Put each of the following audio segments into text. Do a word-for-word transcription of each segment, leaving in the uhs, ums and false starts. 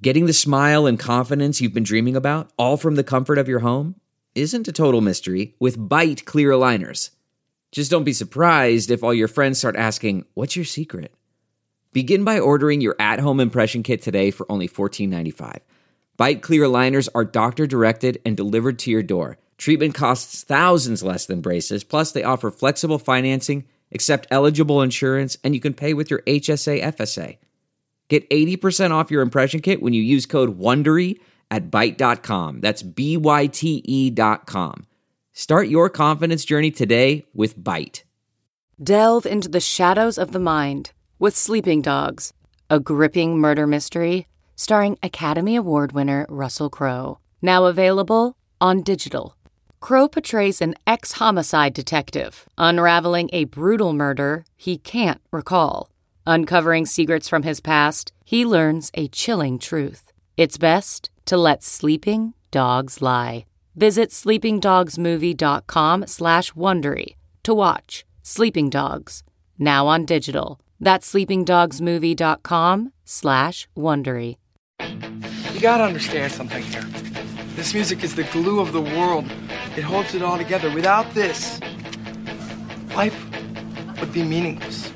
Getting the smile and confidence you've been dreaming about, all from the comfort of your home, isn't a total mystery with Byte clear aligners. Just don't be surprised if all your friends start asking, "What's your secret?" Begin by ordering your at-home impression kit today for only fourteen ninety-five. Byte clear aligners are doctor-directed and delivered to your door. Treatment costs thousands less than braces, plus they offer flexible financing, accept eligible insurance, and you can pay with your H S A F S A. Get eighty percent off your impression kit when you use code WONDERY at byte dot com. That's B Y T E dot com. Start your confidence journey today with Byte. Delve into the shadows of the mind with Sleeping Dogs, a gripping murder mystery starring Academy Award winner Russell Crowe. Now available on digital. Crowe portrays an ex-homicide detective unraveling a brutal murder he can't recall. Uncovering secrets from his past, he learns a chilling truth. It's best to let sleeping dogs lie. Visit sleepingdogsmovie.com slash Wondery to watch Sleeping Dogs, now on digital. That's sleepingdogsmovie.com slash Wondery. You gotta understand something here. This music is the glue of the world. It holds it all together. Without this, life would be meaningless.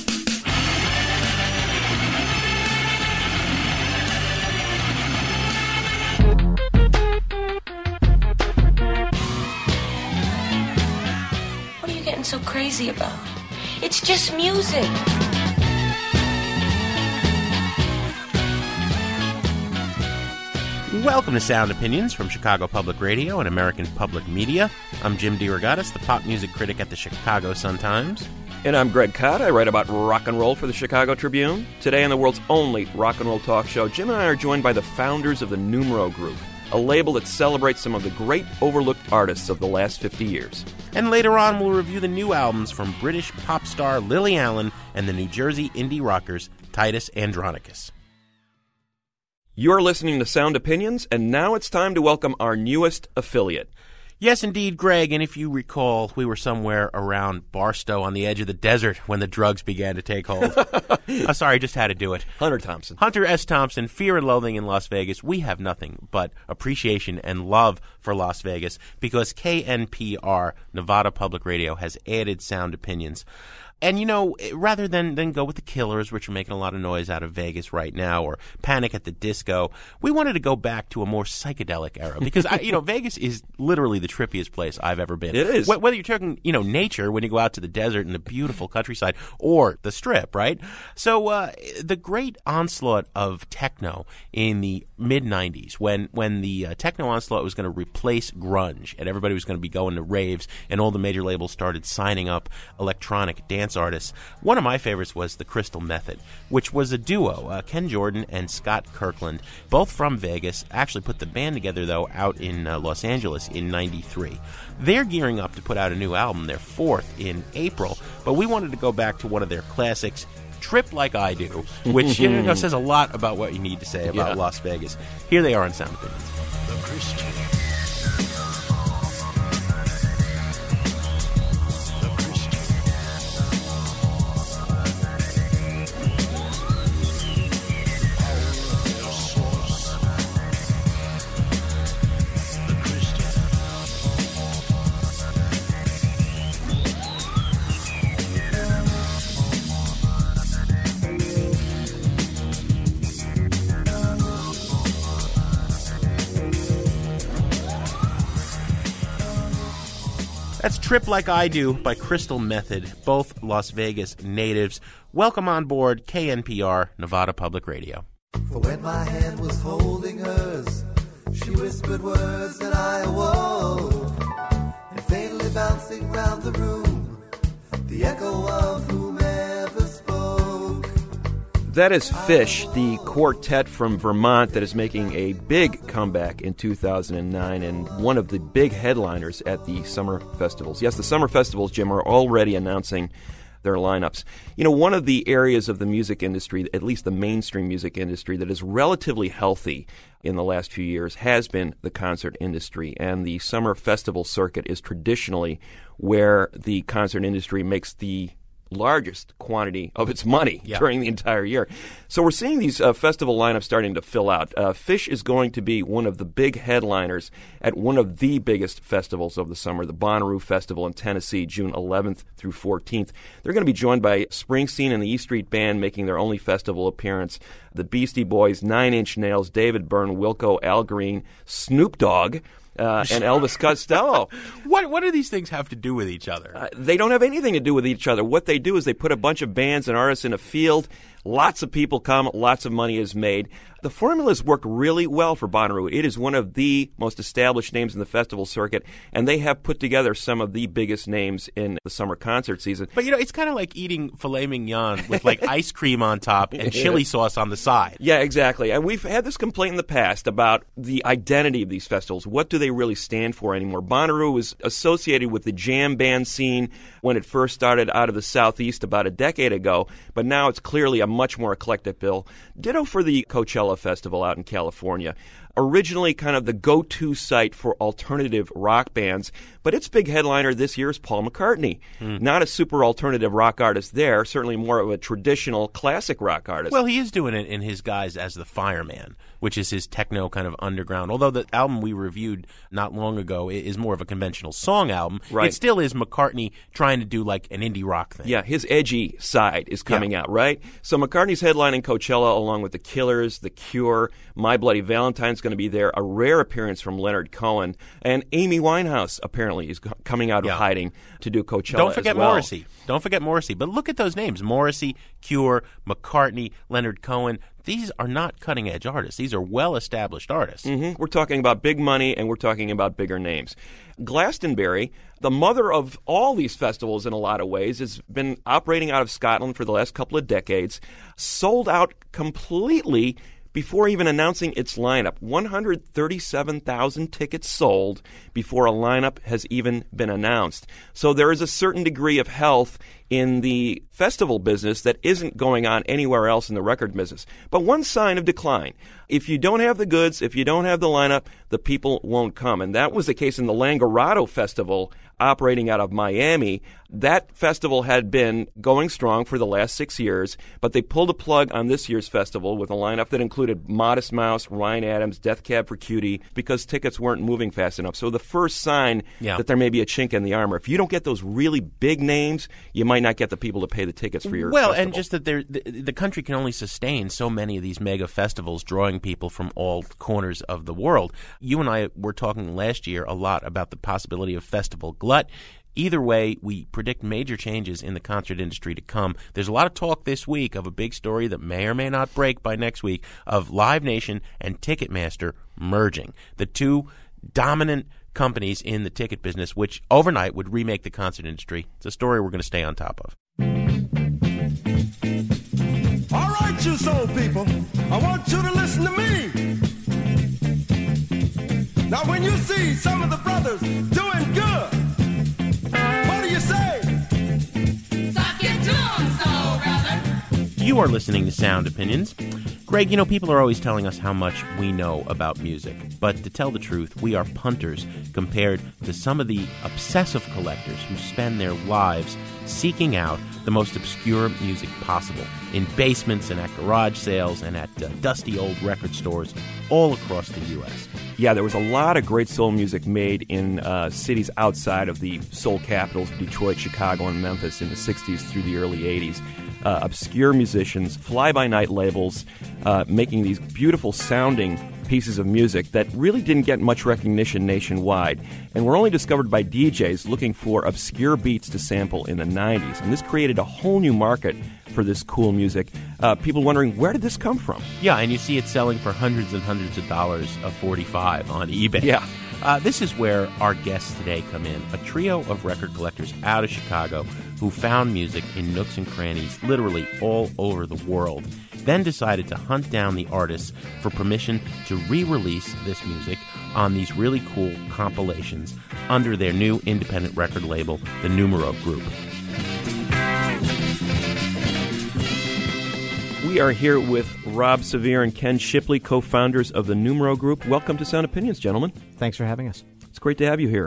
What are you getting so crazy about? It's just music. Welcome to Sound Opinions from Chicago Public Radio and American Public Media. I'm Jim DeRogatis, the pop music critic at the Chicago Sun-Times. And I'm Greg Kot. I write about rock and roll for the Chicago Tribune. Today on the world's only rock and roll talk show, Jim and I are joined by the founders of the Numero Group, a label that celebrates some of the great overlooked artists of the last fifty years. And later on, we'll review the new albums from British pop star Lily Allen and the New Jersey indie rockers Titus Andronicus. You're listening to Sound Opinions, and now it's time to welcome our newest affiliate. Yes, indeed, Greg, and if you recall, we were somewhere around Barstow on the edge of the desert when the drugs began to take hold. oh, sorry, I just had to do it. Hunter Thompson. Hunter S. Thompson, Fear and Loathing in Las Vegas. We have nothing but appreciation and love for Las Vegas because K N P R, Nevada Public Radio, has added Sound Opinions. And, you know, rather than, than go with the Killers, which are making a lot of noise out of Vegas right now, or Panic at the Disco, we wanted to go back to a more psychedelic era. Because, I, you know, Vegas is literally the trippiest place I've ever been. It is. Whether you're talking, you know, nature, when you go out to the desert and the beautiful countryside, or the Strip, right? So uh, the great onslaught of techno in the mid nineties, when, when the uh, techno onslaught was going to replace grunge, and everybody was going to be going to raves, and all the major labels started signing up electronic dance artists. One of my favorites was the Crystal Method, which was a duo, uh, Ken Jordan and Scott Kirkland, both from Vegas, actually put the band together, though, out in uh, Los Angeles in ninety-three. They're gearing up to put out a new album, their fourth, in April, but we wanted to go back to one of their classics, Trip Like I Do, which you know, says a lot about what you need to say about yeah. Las Vegas. Here they are on Sound Opinions. The Christian. That's Trip Like I Do by Crystal Method, both Las Vegas natives. Welcome on board K N P R, Nevada Public Radio. For when my hand was holding hers, she whispered words that I awoke, and faintly bouncing round the room, the echo of whomever spoke. That is Fish, the quartet from Vermont that is making a big comeback in two thousand nine and one of the big headliners at the summer festivals. Yes, the summer festivals, Jim, are already announcing their lineups. You know, one of the areas of the music industry, at least the mainstream music industry, that is relatively healthy in the last few years has been the concert industry. And the summer festival circuit is traditionally where the concert industry makes the largest quantity of its money yeah. during the entire year. So we're seeing these uh, festival lineups starting to fill out. Uh, Phish is going to be one of the big headliners at one of the biggest festivals of the summer, the Bonnaroo Festival in Tennessee, June eleventh through fourteenth. They're going to be joined by Springsteen and the E Street Band making their only festival appearance, the Beastie Boys, Nine Inch Nails, David Byrne, Wilco, Al Green, Snoop Dogg, Uh, and Elvis Costello. What what do these things have to do with each other? Uh, they don't have anything to do with each other. What they do is they put a bunch of bands and artists in a field. Lots of people come. Lots of money is made. The formulas work really well for Bonnaroo. It is one of the most established names in the festival circuit, and they have put together some of the biggest names in the summer concert season. But, you know, it's kind of like eating filet mignon with, like, ice cream on top and chili sauce on the side. Yeah, exactly. And we've had this complaint in the past about the identity of these festivals. What do they really stand for anymore? Bonnaroo was associated with the jam band scene when it first started out of the Southeast about a decade ago, but now it's clearly a much more eclectic bill. Ditto for the Coachella Festival out in California. Originally kind of the go-to site for alternative rock bands, but its big headliner this year is Paul McCartney. Mm. Not a super alternative rock artist there, certainly more of a traditional classic rock artist. Well, he is doing it in his guise as the Fireman, which is his techno kind of underground. Although the album we reviewed not long ago is more of a conventional song album, right. It still is McCartney trying to do like an indie rock thing. Yeah, his edgy side is coming yeah. out, right? So McCartney's headlining Coachella along with The Killers, The Cure, My Bloody Valentine's going to be there, a rare appearance from Leonard Cohen, and Amy Winehouse apparently is coming out yeah. of hiding to do Coachella. Don't forget as well. Morrissey. Don't forget Morrissey. But look at those names: Morrissey, Cure, McCartney, Leonard Cohen. These are not cutting-edge artists. These are well-established artists. Mm-hmm. We're talking about big money, and we're talking about bigger names. Glastonbury, the mother of all these festivals in a lot of ways, has been operating out of Scotland for the last couple of decades, sold out completely before even announcing its lineup. one hundred thirty-seven thousand tickets sold before a lineup has even been announced. So there is a certain degree of health in the festival business that isn't going on anywhere else in the record business. But one sign of decline: if you don't have the goods, if you don't have the lineup, the people won't come. And that was the case in the Langerado Festival operating out of Miami. That festival had been going strong for the last six years, but they pulled a plug on this year's festival with a lineup that included Modest Mouse, Ryan Adams, Death Cab for Cutie, because tickets weren't moving fast enough. So the first sign yeah. that there may be a chink in the armor. If you don't get those really big names, you might not get the people to pay the tickets for your well, festival. and just that the, the country can only sustain so many of these mega festivals, drawing people from all corners of the world. You and I were talking last year a lot about the possibility of festival glut. Either way, we predict major changes in the concert industry to come. There's a lot of talk this week of a big story that may or may not break by next week of Live Nation and Ticketmaster merging. The two dominant companies in the ticket business, which overnight would remake the concert industry. It's a story we're going to stay on top of. All right, you soul people, I want you to listen to me. Now, when you see some of the brothers doing good, what do you say? Suck it to 'em, soul brother. You are listening to Sound Opinions. Greg, you know, people are always telling us how much we know about music. But to tell the truth, we are punters compared to some of the obsessive collectors who spend their lives seeking out the most obscure music possible in basements and at garage sales and at uh, dusty old record stores all across the U S Yeah, there was a lot of great soul music made in uh, cities outside of the soul capitals of Detroit, Chicago, and Memphis in the sixties through the early eighties. Uh, obscure musicians, fly-by-night labels, uh, making these beautiful sounding pieces of music that really didn't get much recognition nationwide, and were only discovered by D Js looking for obscure beats to sample in the nineties. And this created a whole new market for this cool music. Uh, people wondering, where did this come from? Yeah, and you see it selling for hundreds and hundreds of dollars of forty-five on eBay. Yeah. Uh, this is where our guests today come in, a trio of record collectors out of Chicago who found music in nooks and crannies literally all over the world, then decided to hunt down the artists for permission to re-release this music on these really cool compilations under their new independent record label, the Numero Group. We are here with Rob Severe and Ken Shipley, co-founders of the Numero Group. Welcome to Sound Opinions, gentlemen. Thanks for having us. It's great to have you here.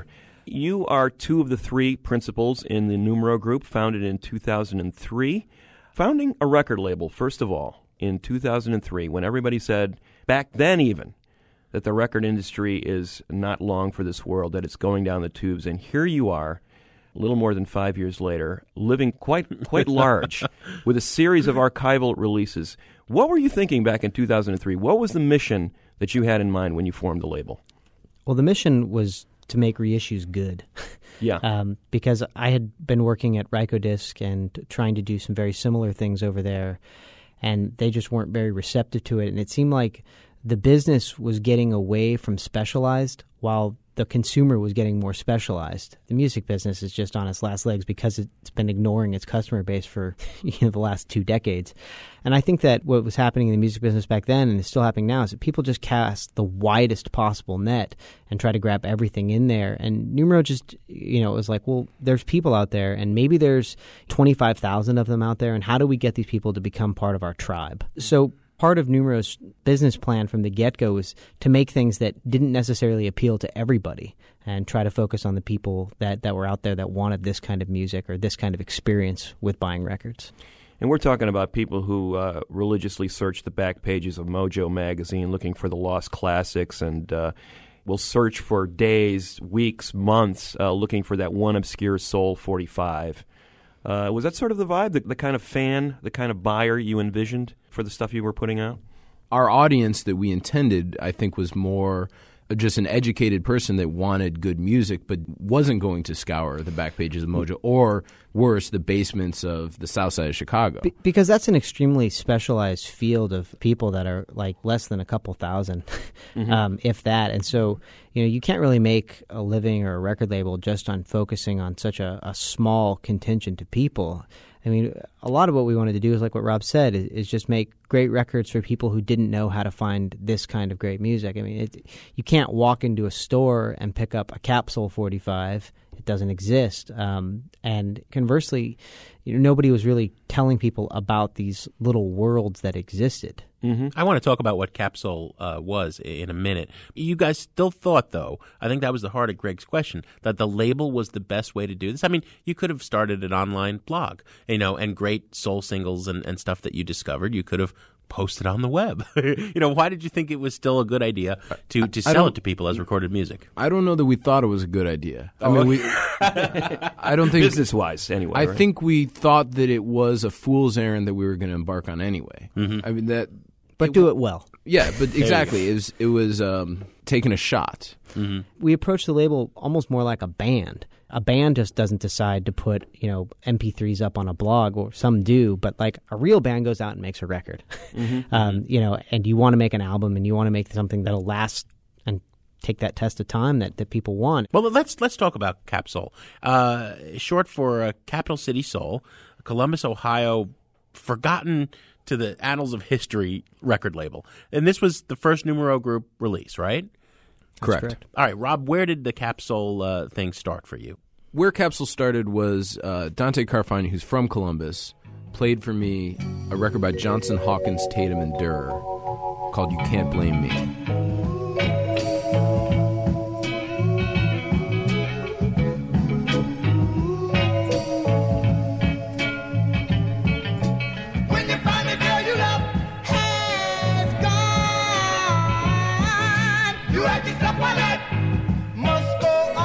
You are two of the three principals in the Numero Group, founded in two thousand three. Founding a record label, first of all, in two thousand three, when everybody said, back then even, that the record industry is not long for this world, that it's going down the tubes. And here you are, a little more than five years later, living quite quite large with a series of archival releases. What were you thinking back in two thousand three? What was the mission that you had in mind when you formed the label? Well, the mission was to make reissues good. Yeah. Um, because I had been working at Rykodisc and trying to do some very similar things over there, and they just weren't very receptive to it. And it seemed like the business was getting away from specialized while the consumer was getting more specialized. The music business is just on its last legs because it's been ignoring its customer base for you know, the last two decades. And I think that what was happening in the music business back then and is still happening now is that people just cast the widest possible net and try to grab everything in there. And Numero just, you know, it was like, well, there's people out there and maybe there's twenty-five thousand of them out there. And how do we get these people to become part of our tribe? So part of Numero's business plan from the get-go was to make things that didn't necessarily appeal to everybody and try to focus on the people that, that were out there that wanted this kind of music or this kind of experience with buying records. And we're talking about people who uh, religiously search the back pages of Mojo magazine looking for the lost classics and uh, will search for days, weeks, months uh, looking for that one obscure soul forty-five. Uh, was that sort of the vibe, the, the kind of fan, the kind of buyer you envisioned for the stuff you were putting out? Our audience that we intended, I think, was more just an educated person that wanted good music but wasn't going to scour the back pages of Mojo or, worse, the basements of the south side of Chicago. Be- because that's an extremely specialized field of people that are like less than a couple thousand, mm-hmm. um, if that. And so, you know, you can't really make a living or a record label just on focusing on such a, a small contingent of people. I mean, a lot of what we wanted to do is like what Rob said, is, is just make great records for people who didn't know how to find this kind of great music. I mean, it, you can't walk into a store and pick up a Capsule forty-five. It doesn't exist. Um, and conversely, you know, nobody was really telling people about these little worlds that existed. Mm-hmm. I want to talk about what Capsule uh, was in a minute. You guys still thought, though, I think that was the heart of Greg's question, that the label was the best way to do this? I mean, you could have started an online blog, you know, and great soul singles and, and stuff that you discovered. You could have posted on the web. You know, why did you think it was still a good idea to, to sell it to people as recorded music? I don't know that we thought it was a good idea. I Oh, mean, we. I don't think business-wise, anyway. I right? think we thought that it was a fool's errand that we were going to embark on anyway. Mm-hmm. I mean that. But do it well. Yeah, but exactly. It was it was um, taking a shot. Mm-hmm. We approached the label almost more like a band. A band just doesn't decide to put, you know, M P threes up on a blog, or some do, but like a real band goes out and makes a record. Mm-hmm. um, you know, and you want to make an album and you want to make something that'll last and take that test of time that, that people want. Well, let's let's talk about Capsule. Uh, short for uh, Capital City Soul, Columbus, Ohio, forgotten to the annals of history record label. And this was the first Numero Group release, right? Correct. correct. All right, Rob, where did the Capsule uh, thing start for you? Where Capsule started was uh, Dante Carfagna, who's from Columbus, played for me a record by Johnson, Hawkins, Tatum, and Durr called You Can't Blame Me. When you find a girl you love has gone, you ask yourself why that must go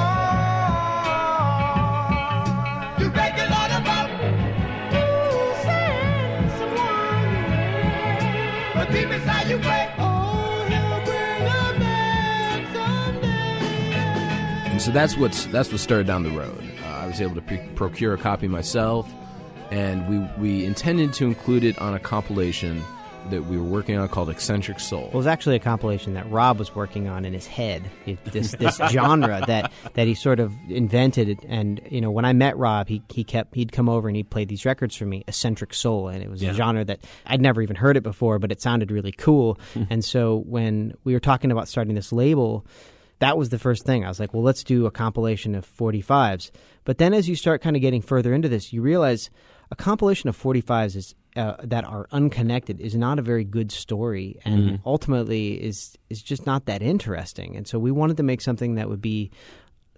on. You beg your Lord about to send someone, but deep inside you pray, oh, he'll bring her back someday. And so that's what's that's what started down the road. Uh, I was able to pre- procure a copy myself, and we we intended to include it on a compilation that we were working on called Eccentric Soul. Well, it was actually a compilation that Rob was working on in his head, it, this this genre that, that he sort of invented. And, you know, when I met Rob, he he kept he'd come over and he'd play these records for me, Eccentric Soul, and it was Yeah. a genre that I'd never even heard it before, but it sounded really cool. And so when we were talking about starting this label, that was the first thing. I was like, well, let's do a compilation of forty-fives. But then as you start kind of getting further into this, you realize a compilation of forty-fives is uh, that are unconnected is not a very good story, and Mm-hmm. ultimately is is just not that interesting. And so we wanted to make something that would be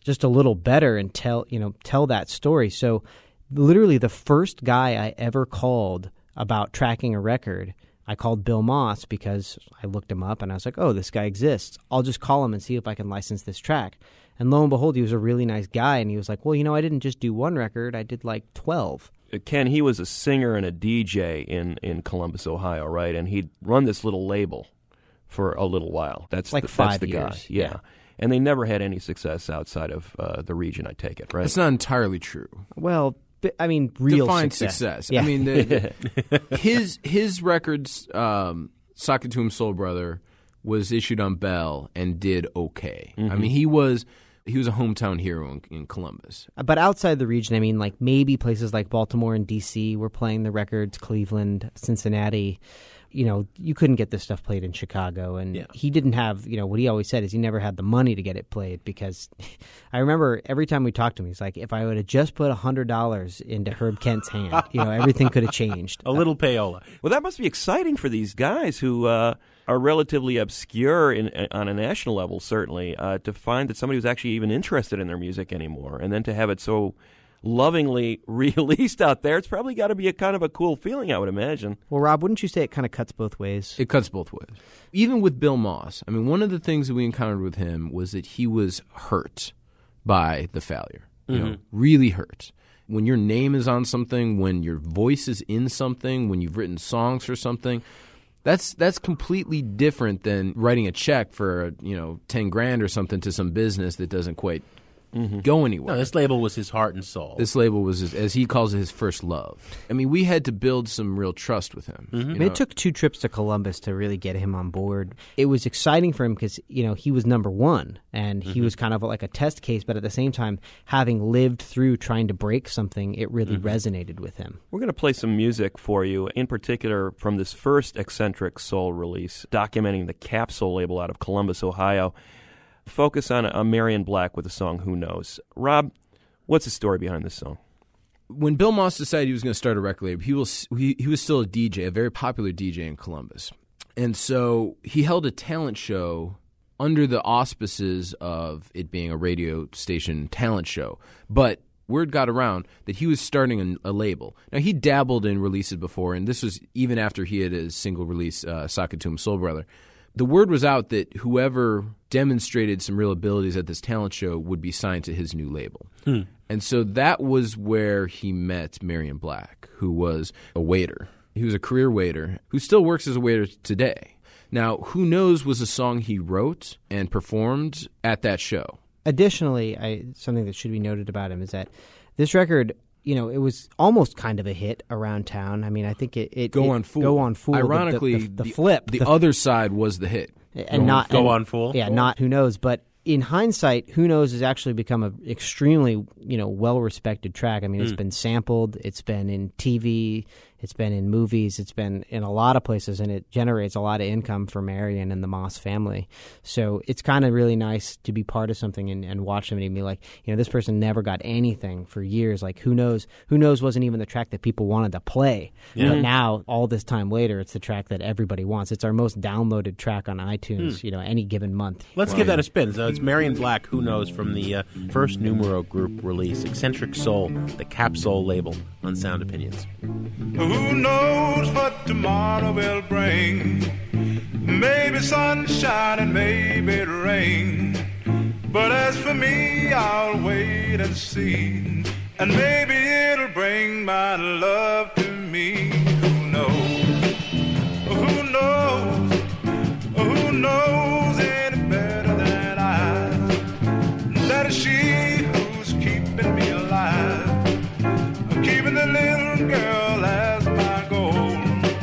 just a little better and tell, you know, tell that story. So literally the first guy I ever called about tracking a record, I called Bill Moss because I looked him up and I was like, oh, this guy exists. I'll just call him and see if I can license this track. And lo and behold, he was a really nice guy. And he was like, well, you know, I didn't just do one record. I did like twelve. Ken, he was a singer and a D J in, in Columbus, Ohio, right? And he'd run this little label for a little while. That's like the, five that's the years. guy. Yeah. yeah. And they never had any success outside of uh, the region, I take it, right? That's not entirely true. Well, I mean, real Define success. success. Yeah. I mean, the, the, his his records, um, Saskatoon Soul Brother, was issued on Bell and did okay. Mm-hmm. I mean, he was he was a hometown hero in, in Columbus. But outside the region, I mean, like maybe places like Baltimore and D C were playing the records, Cleveland, Cincinnati. You know, you couldn't get this stuff played in Chicago. And yeah. he didn't have, you know, what he always said is he never had the money to get it played because I remember every time we talked to him, he's like, if I would have just put one hundred dollars into Herb Kent's hand, you know, everything could have changed. A little payola. Well, that must be exciting for these guys who uh, are relatively obscure in, on a national level, certainly, uh, to find that somebody was actually even interested in their music anymore. And then to have it so lovingly released out there, it's probably got to be a kind of a cool feeling, I would imagine. Well, Rob, wouldn't you say it kind of cuts both ways? It cuts both ways. Even with Bill Moss, I mean, one of the things that we encountered with him was that he was hurt by the failure. You Mm-hmm. know, really hurt. When your name is on something, when your voice is in something, when you've written songs for something, that's that's completely different than writing a check for, you know, ten grand or something to some business that doesn't quite Mm-hmm. go anywhere. No, this label was his heart and soul. This label was, his, as he calls it, his first love. I mean, we had to build some real trust with him. Mm-hmm. You I mean, know? it took two trips to Columbus to really get him on board. It was exciting for him because, you know, he was number one and he mm-hmm. was kind of like a test case, but at the same time, having lived through trying to break something, it really mm-hmm. resonated with him. We're going to play some music for you, in particular from this first Eccentric Soul release, documenting the Capsule label out of Columbus, Ohio. Focus on a Marion Black with the song Who Knows. Rob, what's the story behind this song? When Bill Moss decided he was going to start a record label, he was, he, he was still a D J, a very popular D J in Columbus. And so he held a talent show under the auspices of it being a radio station talent show. But word got around that he was starting a, a label. Now, he dabbled in releases before, and this was even after he had his single release, uh, Saskatoon Soul Brother. The word was out that whoever demonstrated some real abilities at this talent show would be signed to his new label. Hmm. And so that was where he met Marion Black, who was a waiter. He was a career waiter who still works as a waiter today. Now, Who Knows was a song he wrote and performed at that show. Additionally, I, something that should be noted about him is that this record, you know, it was almost kind of a hit around town. I mean, I think it... it Go it, On Fool. Go On Fool. Ironically, the, the, the flip. The, the, other side was the hit. And go not Go and, On Fool. Yeah, go not on. Who Knows. But in hindsight, Who Knows has actually become an extremely, you know, well-respected track. I mean, it's mm. been sampled. It's been in T V. It's been in movies. It's been in a lot of places, and it generates a lot of income for Marion and the Moss family. So it's kind of really nice to be part of something and, and watch somebody be like, you know, this person never got anything for years. Like, Who Knows? Who Knows wasn't even the track that people wanted to play. Yeah. But now, all this time later, it's the track that everybody wants. It's our most downloaded track on iTunes, hmm. you know, any given month. Let's wow. give that a spin. So it's Marion Black, Who Knows, from the uh, first Numero Group release, Eccentric Soul, the Capsule label on Sound Opinions. Who knows what tomorrow will bring? Maybe sunshine and maybe rain. But as for me, I'll wait and see. And maybe it'll bring my love to me. Who knows? Who knows? Who knows any better than I? That is she who's keeping me alive. Keeping the little girl as my goal.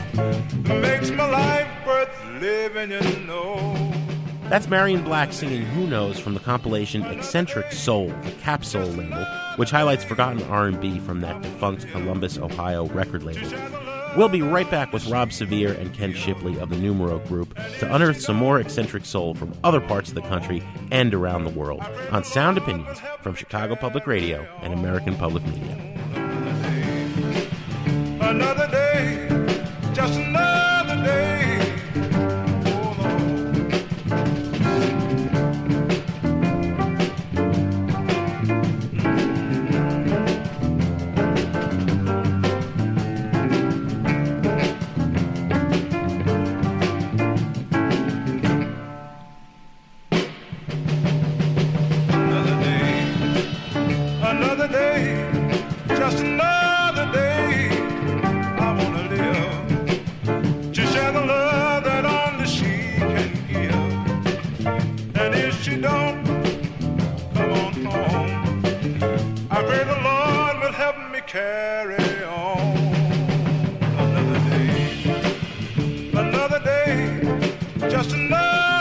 Makes my life worth living, you know. That's Marion Black singing Who Knows from the compilation Eccentric Soul, the Capsule label, which highlights forgotten R and B from that defunct Columbus, Ohio record label. We'll be right back with Rob Severe and Ken Shipley of the Numero Group to unearth some more eccentric soul from other parts of the country and around the world on Sound Opinions from Chicago Public Radio and American Public Media. Another day, just another day. Oh,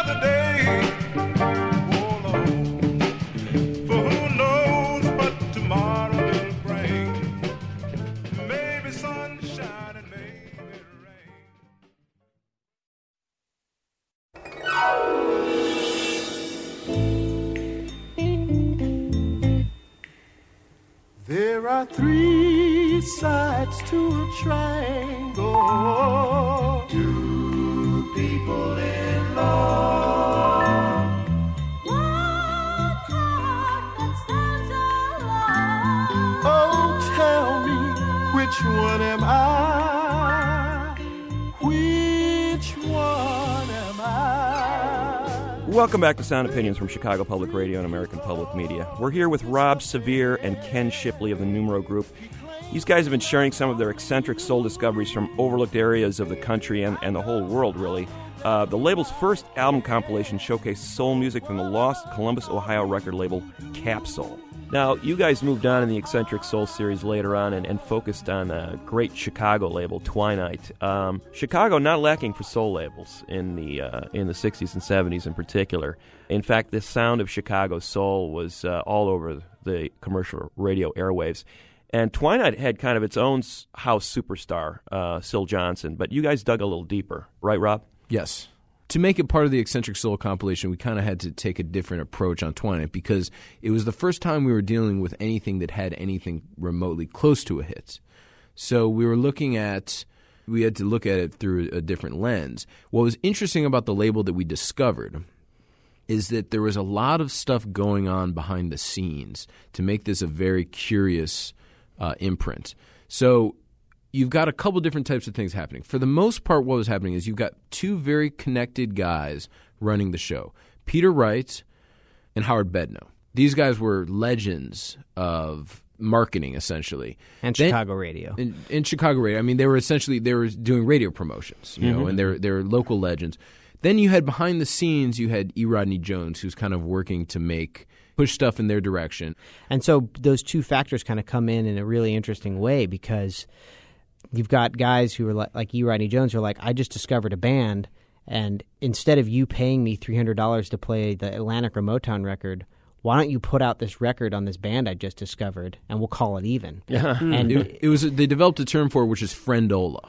another day. Oh, Lord. For who knows what tomorrow will bring. Maybe sunshine and maybe rain. There are three sides to a triangle. Two people in love. One heart that stands alone. Oh, tell me, which one am I? Which one am I? Welcome back to Sound Opinions from Chicago Public Radio and American Public Media. We're here with Rob Severe and Ken Shipley of the Numero Group. These guys have been sharing some of their eccentric soul discoveries from overlooked areas of the country and, and the whole world, really. Uh, the label's first album compilation showcased soul music from the lost Columbus, Ohio record label Capsule. Now, you guys moved on in the Eccentric Soul series later on and, and focused on a great Chicago label, Twinite. Um, Chicago not lacking for soul labels in the uh, in the sixties and seventies in particular. In fact, the sound of Chicago soul was uh, all over the commercial radio airwaves. And Twinite had kind of its own house superstar, uh, Syl Johnson, but you guys dug a little deeper, right, Rob? Yes. To make it part of the Eccentric Soul compilation, we kind of had to take a different approach on Twinite because it was the first time we were dealing with anything that had anything remotely close to a hit. So we were looking at, we had to look at it through a different lens. What was interesting about the label that we discovered is that there was a lot of stuff going on behind the scenes to make this a very curious uh, imprint. So you've got a couple different types of things happening. For the most part, what was happening is you've got two very connected guys running the show, Peter Wright and Howard Bedno. These guys were legends of marketing, essentially. And then, Chicago radio. In, in Chicago radio. I mean, they were essentially, they were doing radio promotions, you know, Mm-hmm. and they're, they're local legends. Then you had behind the scenes, you had E. Rodney Jones, who's kind of working to make push stuff in their direction. And so those two factors kind of come in in a really interesting way because you've got guys who are like, like E. Rodney Jones who are like, I just discovered a band, and instead of you paying me three hundred dollars to play the Atlantic or Motown record, why don't you put out this record on this band I just discovered, and we'll call it even. And it, it was they developed a term for it, which is friendola.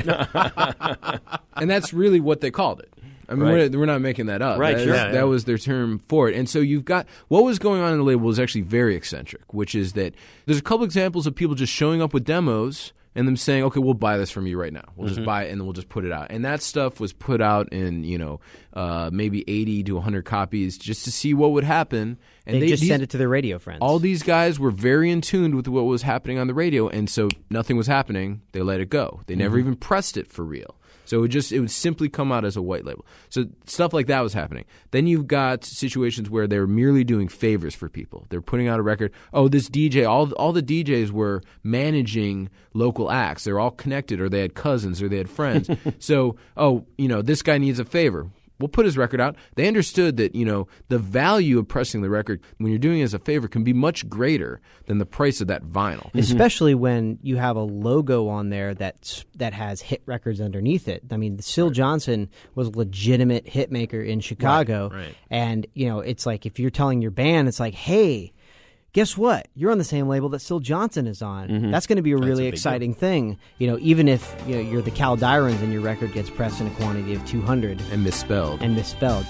Yeah. And that's really what they called it. I mean, Right. we're, we're not making that up. Right, That, sure. is- Yeah, that yeah. was their term for it. And so you've got what was going on in the label was actually very eccentric, which is that there's a couple examples of people just showing up with demos and them saying, okay, we'll buy this from you right now. We'll Mm-hmm. just buy it and then we'll just put it out. And that stuff was put out in, you know, uh, maybe eighty to one hundred copies just to see what would happen. And they, just these- send it to their radio friends. all these guys were very in tune with what was happening on the radio, and so nothing was happening. They let it go. They never even pressed it for real. So it would just it would simply come out as a white label. So stuff like that was happening. Then you've got situations where they're merely doing favors for people. They're putting out a record. Oh, this D J, all all the D Js were managing local acts. They're all connected, or they had cousins, or they had friends. So, oh, you know, this guy needs a favor. We'll put his record out. They understood that, you know, the value of pressing the record when you're doing it as a favor can be much greater than the price of that vinyl. Especially when you have a logo on there that's that has hit records underneath it. I mean, Syl Johnson was a legitimate hit maker in Chicago. Right, right. And, you know, it's like if you're telling your band, it's like, hey, guess what? You're on the same label that Syl Johnson is on. Mm-hmm. That's going to be a That's really a big exciting thing. You know, even if you know, you're the Cal Dyrans and your record gets pressed in a quantity of two hundred And misspelled. and misspelled.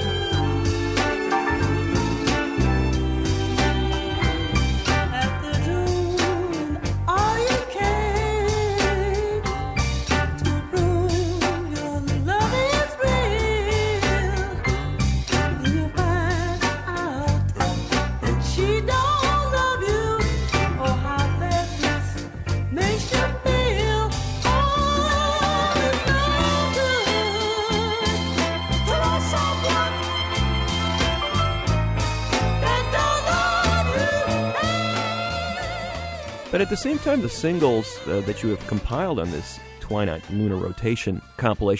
Have to do all you can to prove your love is real. You find out that she don't love you, or how that this makes you feel. Oh, it's no good to love someone that don't love you. But at the same time, the singles uh, that you have compiled on this Twinite Lunar Rotation compilation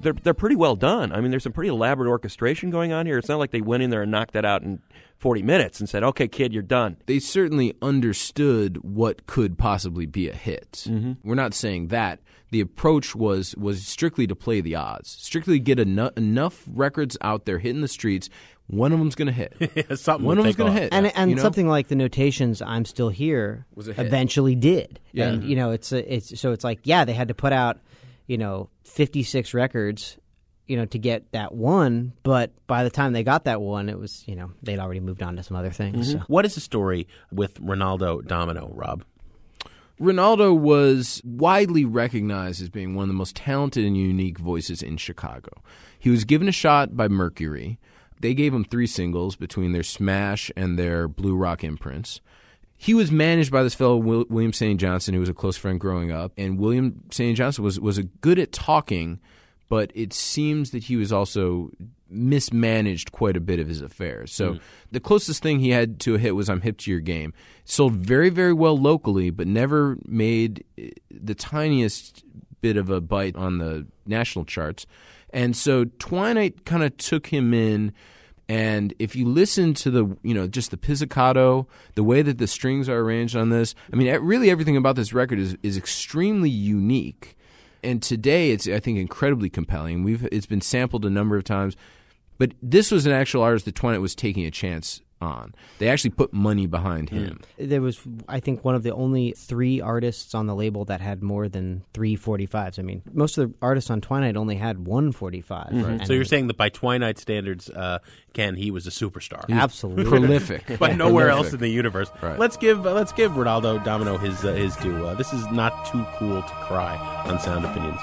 they're they're pretty well done. I mean, there's some pretty elaborate orchestration going on here. It's not like they went in there and knocked that out in forty minutes and said, "Okay, kid, you're done." They certainly understood what could possibly be a hit. Mm-hmm. We're not saying that. The approach was was strictly to play the odds, strictly get eno- enough records out there hitting the streets. One of them's going to hit. Something One will of them's take going to off. hit. And and you know? something like the Notations, "I'm Still Here," Was a hit. eventually did. Yeah. And you know, it's a, it's so it's like yeah, they had to put out you know fifty-six records, you know, to get that one. But by the time they got that one, it was you know they'd already moved on to some other things. Mm-hmm. So. What is the story with Ronaldo Domino, Rob? Ronaldo was widely recognized as being one of the most talented and unique voices in Chicago. He was given a shot by Mercury. They gave him three singles between their Smash and their Blue Rock imprints. He was managed by this fellow, Will, William Saint Johnson, who was a close friend growing up. And William Saint Johnson was, was a good at talking, but it seems that he was also mismanaged quite a bit of his affairs. So mm. the closest thing he had to a hit was "I'm Hip to Your Game." It sold very, very well locally, but never made the tiniest bit of a bite on the national charts. And so Twinite kind of took him in, and if you listen to the, you know, just the pizzicato, the way that the strings are arranged on this, I mean, really everything about this record is, is extremely unique. And today it's, I think, incredibly compelling. We've It's been sampled a number of times. But this was an actual artist that Twinite was taking a chance on. They actually put money behind him. There was, I think, one of the only three artists on the label that had more than three forty-fives. I mean, most of the artists on Twinite only had one forty-five. Mm-hmm. Right. So you're saying that by Twinite standards, uh, Ken, he was a superstar. He was absolutely prolific, but nowhere prolific. else in the universe. Right. Let's give uh, let's give Ronaldo Domino his uh, his due. Uh, this is Not Too Cool to Cry on Sound Opinions.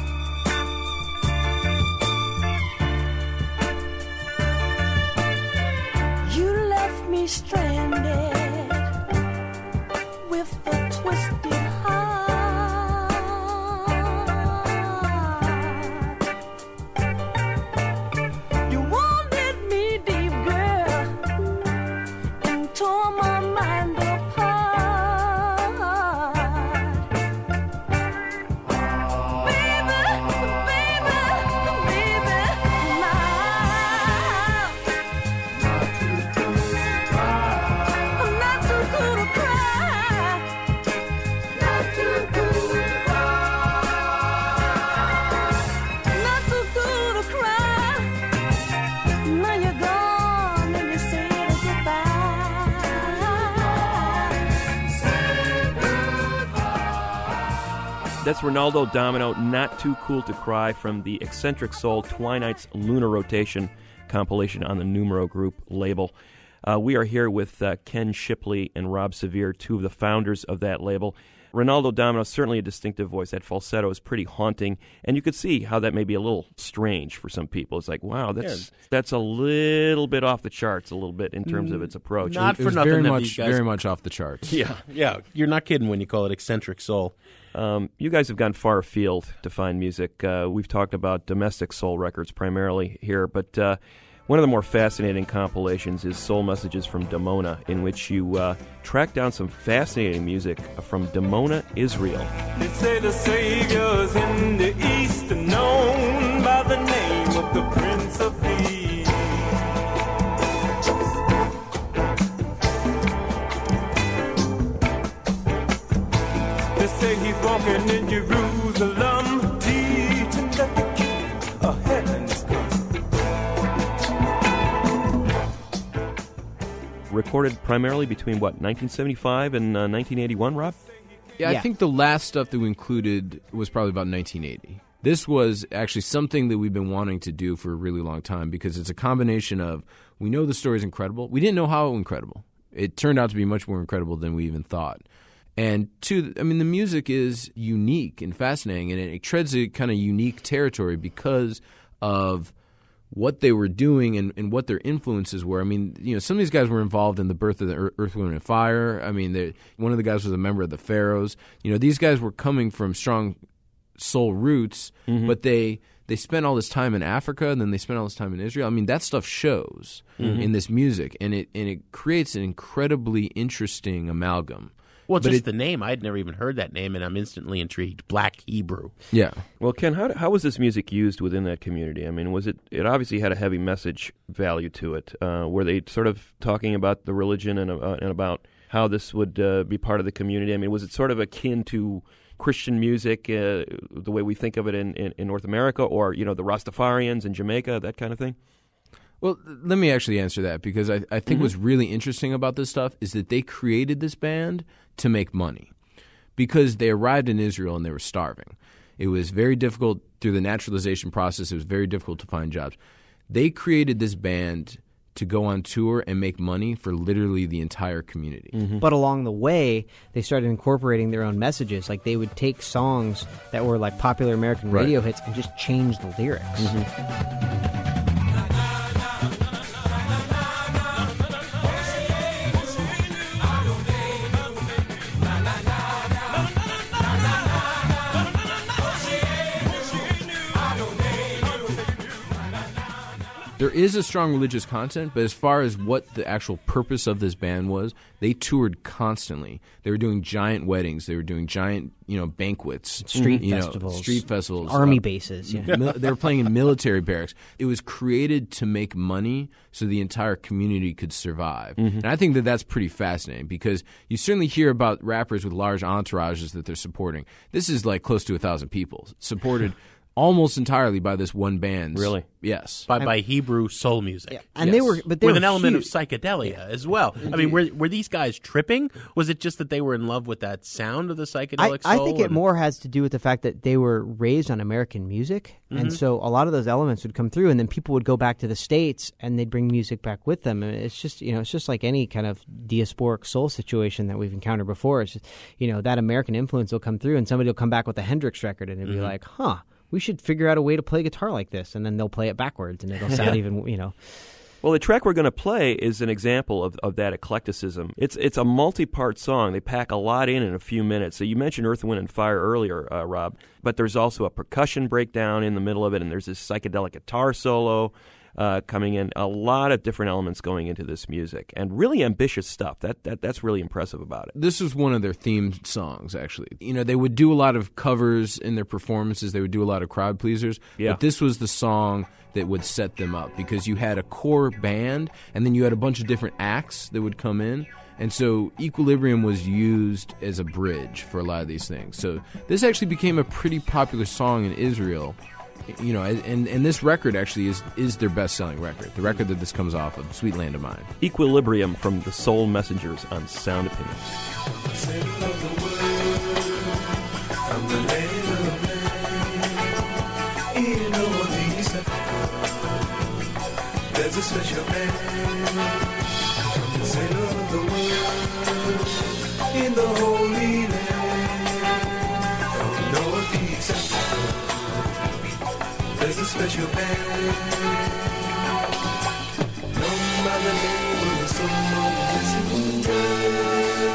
Stranded with a twisted heart. You wanted me deep, girl, and tore my mind apart. Baby, baby, baby, now. That's Ronaldo Domino, Not Too Cool to Cry, from the Eccentric Soul Twinite's Lunar Rotation compilation on the Numero Group label. Uh, we are here with uh, Ken Shipley and Rob Severe, two of the founders of that label. Ronaldo Domino, certainly a distinctive voice. That falsetto is pretty haunting, and you could see how that may be a little strange for some people. It's like, wow, that's yeah. that's a little bit off the charts, a little bit in terms of its approach. Not it for nothing very that much, these guys... very much off the charts. Yeah, yeah, you're not kidding when you call it Eccentric Soul. Um, you guys have gone far afield to find music. Uh, we've talked about domestic soul records primarily here, but uh, one of the more fascinating compilations is Soul Messages from Dimona, in which you uh, track down some fascinating music from Dimona, Israel. They say the Savior's in the East, known by the name of the Prince of Peace. They say he's walking in Jerusalem, teaching that the King of Heaven is come. Recorded primarily between, what, nineteen seventy-five and uh, nineteen eighty-one, Rob? Yeah, Yeah. I think the last stuff that we included was probably about nineteen eighty. This was actually something that we've been wanting to do for a really long time because it's a combination of, we know the story's incredible. We didn't know how incredible. It turned out to be much more incredible than we even thought. And two, I mean, the music is unique and fascinating, and it, it treads a kind of unique territory because of what they were doing and, and what their influences were. I mean, you know, some of these guys were involved in the birth of the Earth, Earth Wind, and Fire. I mean, one of the guys was a member of the Pharaohs. You know, these guys were coming from strong soul roots, mm-hmm. but they they spent all this time in Africa, and then they spent all this time in Israel. I mean, that stuff shows mm-hmm. in this music, and it and it creates an incredibly interesting amalgam. Well, But just it- the name. I'd never even heard that name, and I'm instantly intrigued. Black Hebrew. Yeah. Well, Ken, how how was this music used within that community? I mean, was it it obviously had a heavy message value to it? Uh, were they sort of talking about the religion and uh, and about how this would uh, be part of the community? I mean, was it sort of akin to Christian music, uh, the way we think of it in, in, in North America, or you know, the Rastafarians in Jamaica, that kind of thing? Well, let me actually answer that, because I, I think Mhm. what's really interesting about this stuff is that they created this band to make money, because they arrived in Israel and they were starving. It was very difficult through the naturalization process. It was very difficult to find jobs. They created this band to go on tour and make money for literally the entire community. But along the way, they started incorporating their own messages. Like they would take songs that were like popular American Right. radio hits and just change the lyrics. There is a strong religious content, but as far as what the actual purpose of this band was, they toured constantly. They were doing giant weddings. They were doing giant, you know, banquets, Street you know, festivals. street festivals, Army uh, bases, yeah. mil- they were playing in military barracks. It was created to make money so the entire community could survive. And I think that that's pretty fascinating, because you certainly hear about rappers with large entourages that they're supporting. This is like close to a thousand people supported almost entirely by this one band. Really? Yes. By, by Hebrew soul music. And they were, but they with were an element huge. of psychedelia as well. I mean, were were these guys tripping? Was it just that they were in love with that sound of the I, psychedelic I soul? think it and- more has to do with the fact that they were raised on American music, and Mhm. so a lot of those elements would come through, and then people would go back to the States and they'd bring music back with them. And it's just, you know, it's just like any kind of diasporic soul situation that we've encountered before. It's just, you know, that American influence will come through, and somebody will come back with a Hendrix record, and it'll be Mhm. like, huh, we should figure out a way to play guitar like this, and then they'll play it backwards, and it'll sound Yeah. even, you know. Well, the track we're going to play is an example of, of that eclecticism. It's it's a multi-part song. They pack a lot in in a few minutes. So you mentioned Earth, Wind, and Fire earlier, uh, Rob, but there's also a percussion breakdown in the middle of it, and there's this psychedelic guitar solo uh, coming in. A lot of different elements going into this music, and really ambitious stuff. That that that's really impressive about it. This was one of their theme songs, actually. You know, they would do a lot of covers in their performances. They would do a lot of crowd pleasers. Yeah. But this was the song that would set them up, because you had a core band, and then you had a bunch of different acts that would come in. And so Equilibrium was used as a bridge for a lot of these things. So this actually became a pretty popular song in Israel. You know, and, and this record actually is, is their best-selling record, the record that this comes off of, Sweet Land of Mine. Equilibrium from the Soul Messengers on Sound Opinions. From the land of man, in Northeast Africa, there's a special band, the center of the world, in the Holy Land. From Northeast Africa, there's a special band, known by the name of the Soul Messengers.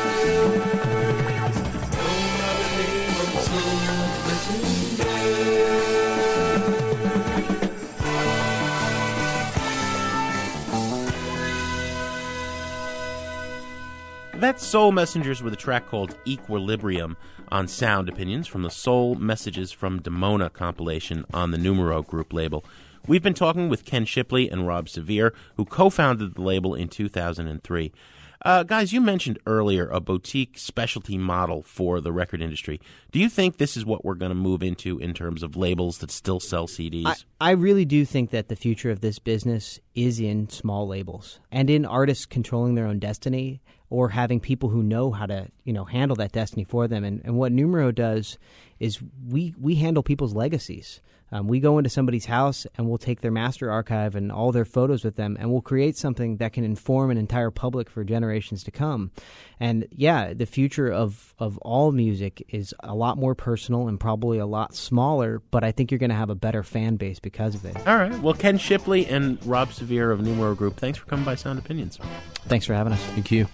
That's Soul Messengers with a track called Equilibrium on Sound Opinions from the Soul Messages from Demona compilation on the Numero Group label. We've been talking with Ken Shipley and Rob Severe, who co-founded the label in two thousand three. Uh, guys, you mentioned earlier a boutique specialty model for the record industry. Do you think this is what we're going to move into in terms of labels that still sell C Ds? I, I really do think that the future of this business is in small labels and in artists controlling their own destiny, or having people who know how to, you know, handle that destiny for them. And, and what Numero does is we, we handle people's legacies. Um, we go into somebody's house and we'll take their master archive and all their photos with them, and we'll create something that can inform an entire public for generations to come. And yeah, the future of, of all music is a lot more personal and probably a lot smaller, but I think you're going to have a better fan base because of it. All right. Well, Ken Shipley and Rob Severe of Numero Group, thanks for coming by Sound Opinions. Thanks for having us. Thank you.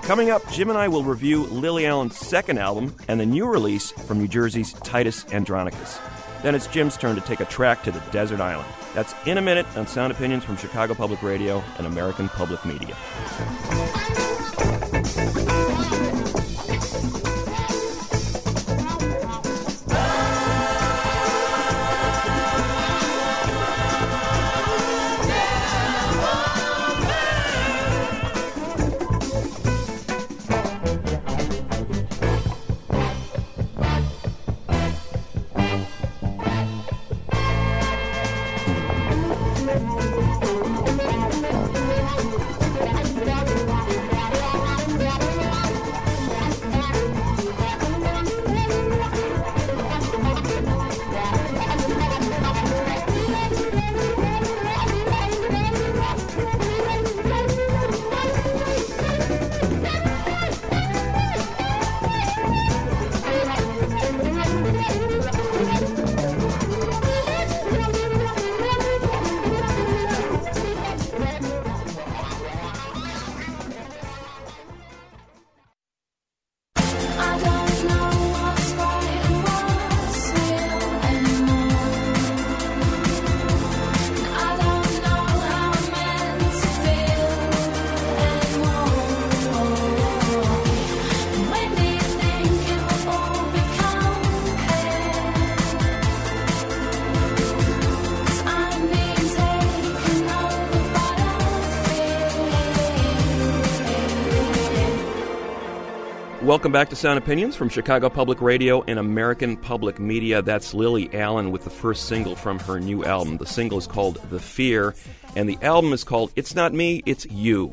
Coming up, Jim and I will review Lily Allen's second album and the new release from New Jersey's Titus Andronicus. Then it's Jim's turn to take a track to the desert island. That's in a minute on Sound Opinions from Chicago Public Radio and American Public Media. Welcome back to Sound Opinions from Chicago Public Radio and American Public Media. That's Lily Allen with the first single from her new album. The single is called The Fear, and the album is called It's Not Me, It's You.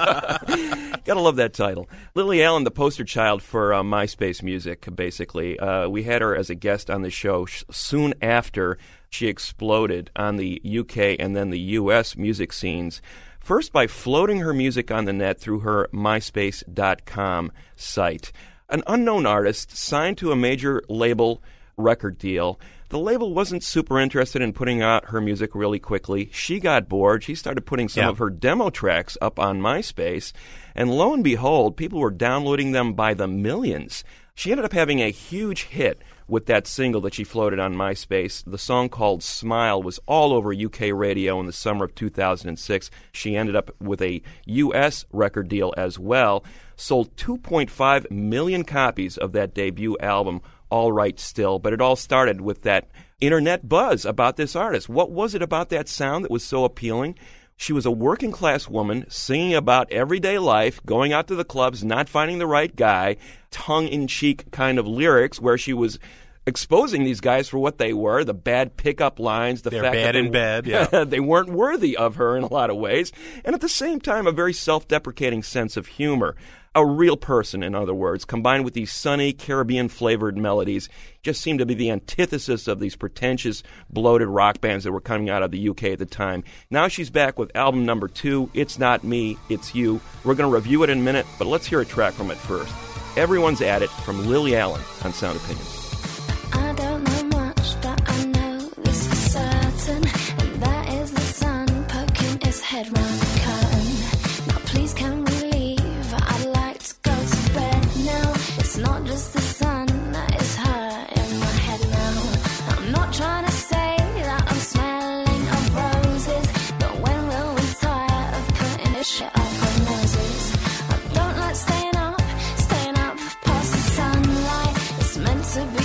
Gotta love that title. Lily Allen, the poster child for uh, MySpace music, basically. Uh, we had her as a guest on the show sh- soon after she exploded on the U K and then the U S music scenes. First, by floating her music on the net through her MySpace dot com site. An unknown artist signed to a major label record deal. The label wasn't super interested in putting out her music really quickly. She got bored. She started putting some Yeah. of her demo tracks up on MySpace. And lo and behold, people were downloading them by the millions. She ended up having a huge hit with that single that she floated on MySpace. The song called Smile was all over U K radio in the summer of two thousand six. She ended up with a U S record deal as well. Sold two point five million copies of that debut album, All Right Still. But it all started with that internet buzz about this artist. What was it about that sound that was so appealing? She was a working-class woman singing about everyday life, going out to the clubs, not finding the right guy, tongue-in-cheek kind of lyrics where she was exposing these guys for what they were, the bad pickup lines, the They're fact bad that they, in bed, yeah. they weren't worthy of her in a lot of ways, and at the same time, a very self-deprecating sense of humor. A real person, in other words, combined with these sunny, Caribbean-flavored melodies, just seemed to be the antithesis of these pretentious, bloated rock bands that were coming out of the U K at the time. Now she's back with album number two, It's Not Me, It's You. We're going to review it in a minute, but let's hear a track from it first. Everyone's At It from Lily Allen on Sound Opinions. I don't know much, but I know this for certain, and that is the sun poking its head round the curtain. Now please can we leave? I'd like to go to bed now. It's not just the sun, that is her in my head now. I'm not trying to say that I'm smelling of roses, but when will we tire of putting this shit up our noses? I don't like staying up, staying up past the sunlight. It's meant to be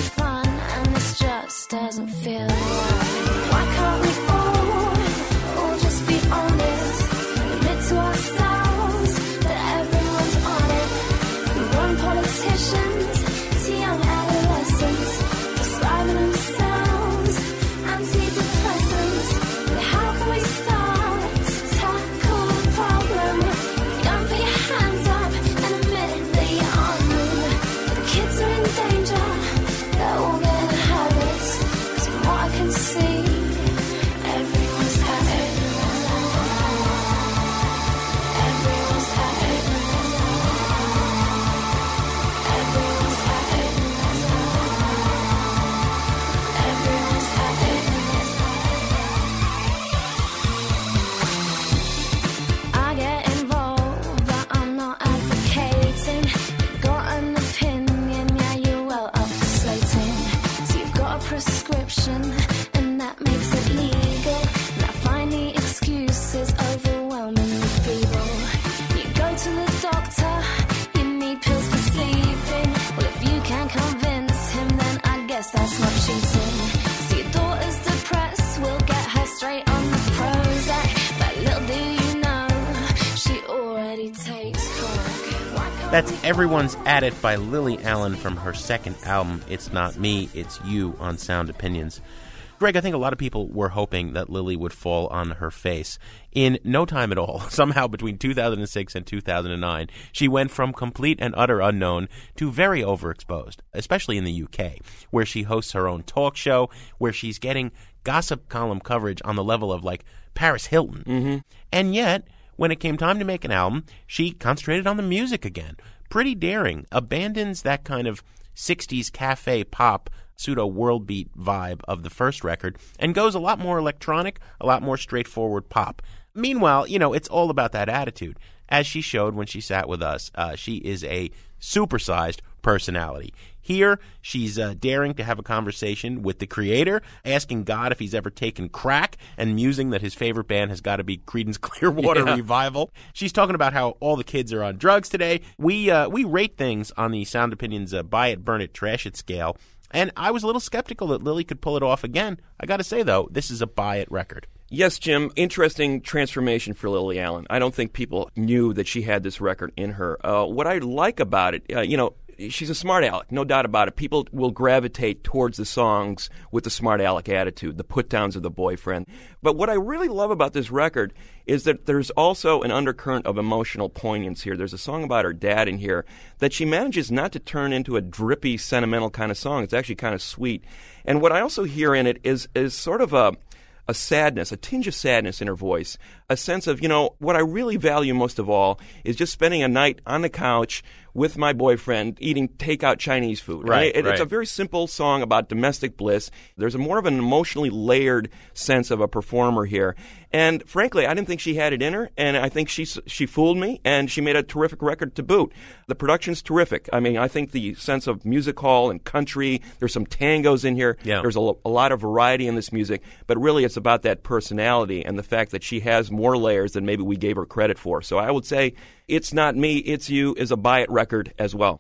That's Everyone's At It by Lily Allen from her second album, It's Not Me, It's You, on Sound Opinions. Greg, I think a lot of people were hoping that Lily would fall on her face. In no time at all, somehow between two thousand six and two thousand nine, she went from complete and utter unknown to very overexposed, especially in the U K, where she hosts her own talk show, where she's getting gossip column coverage on the level of, like, Paris Hilton. Mm-hmm. And yet, when it came time to make an album, she concentrated on the music again. Pretty daring. Abandons that kind of sixties cafe pop, pseudo world beat vibe of the first record and goes a lot more electronic, a lot more straightforward pop. Meanwhile, you know, it's all about that attitude. As she showed when she sat with us, uh, she is a supersized personality. Here, she's uh, daring to have a conversation with the creator, asking God if he's ever taken crack, and musing that his favorite band has got to be Creedence Clearwater Yeah. Revival. She's talking about how all the kids are on drugs today. We uh, we rate things on the Sound Opinions uh, buy it, burn it, trash it scale, and I was a little skeptical that Lily could pull it off again. I got to say, though, this is a buy it record. Yes, Jim, interesting transformation for Lily Allen. I don't think people knew that she had this record in her. Uh, what I like about it, uh, you know, she's a smart aleck, no doubt about it. People will gravitate towards the songs with the smart aleck attitude, the put-downs of the boyfriend. But what I really love about this record is that there's also an undercurrent of emotional poignance here. There's a song about her dad in here that she manages not to turn into a drippy, sentimental kind of song. It's actually kind of sweet. And what I also hear in it is is sort of a a sadness, a tinge of sadness in her voice, a sense of, you know, what I really value most of all is just spending a night on the couch with my boyfriend eating takeout Chinese food. Right, It- right. It's a very simple song about domestic bliss. There's a more of an emotionally layered sense of a performer here. And frankly, I didn't think she had it in her, and I think she she fooled me, and she made a terrific record to boot. The production's terrific. I mean, I think the sense of music hall and country, there's some tangos in here. Yeah. There's a, lo- a lot of variety in this music, but really it's about that personality and the fact that she has more layers than maybe we gave her credit for. So I would say It's Not Me, It's You is a buy it record as well.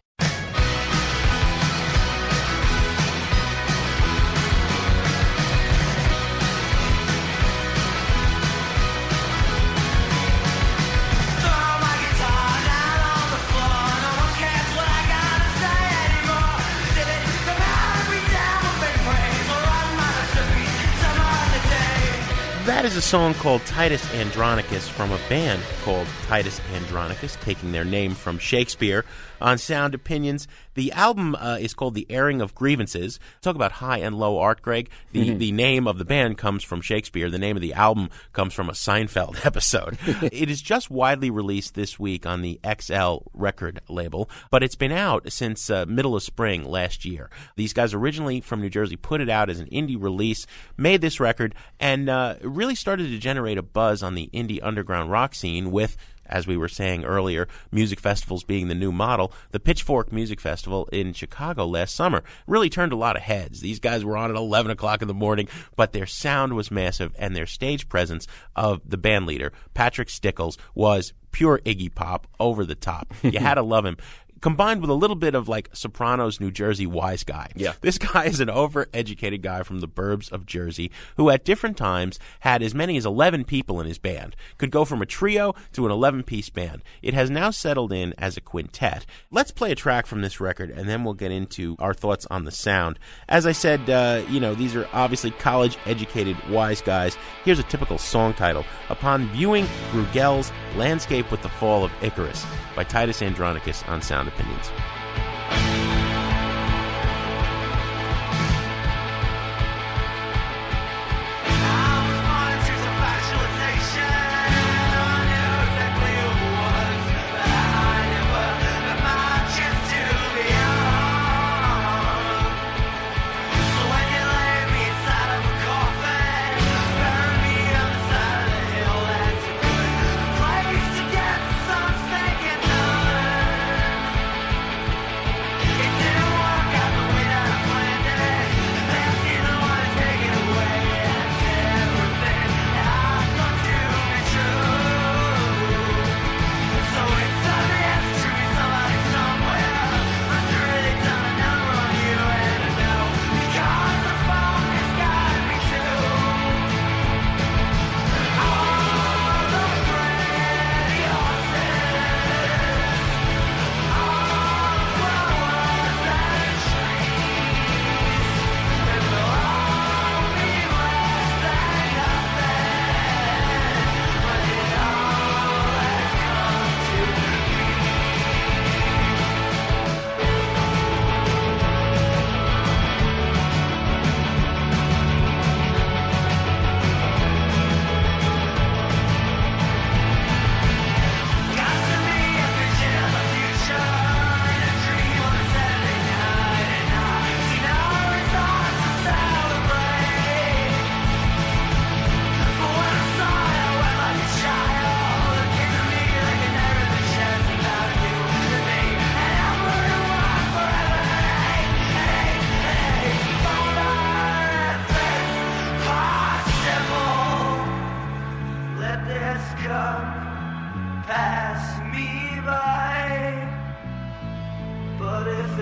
That is a song called Titus Andronicus from a band called Titus Andronicus, taking their name from Shakespeare. On Sound Opinions, the album uh, is called The Airing of Grievances. Talk about high and low art, Greg. The Mhm. the name of the band comes from Shakespeare. The name of the album comes from a Seinfeld episode. It is just widely released this week on the X L record label, but it's been out since uh, middle of spring last year. These guys originally from New Jersey put it out as an indie release, made this record, and uh, really started to generate a buzz on the indie underground rock scene with, as we were saying earlier, music festivals being the new model. The Pitchfork Music Festival in Chicago last summer really turned a lot of heads. These guys were on at eleven o'clock in the morning, but their sound was massive, and their stage presence of the band leader, Patrick Stickles, was pure Iggy Pop, over the top. You had to love him. Combined with a little bit of like Sopranos New Jersey wise guy. Yeah. This guy is an overeducated guy from the burbs of Jersey who at different times had as many as eleven people in his band. Could go from a trio to an eleven-piece band. It has now settled in as a quintet. Let's play a track from this record and then we'll get into our thoughts on the sound. As I said, uh, you know, these are obviously college-educated wise guys. Here's a typical song title. Upon viewing Bruegel's Landscape with the Fall of Icarus by Titus Andronicus on Sound Opinions.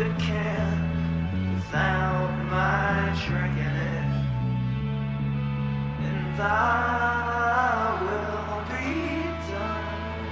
the can without my drinking it, and I will be done.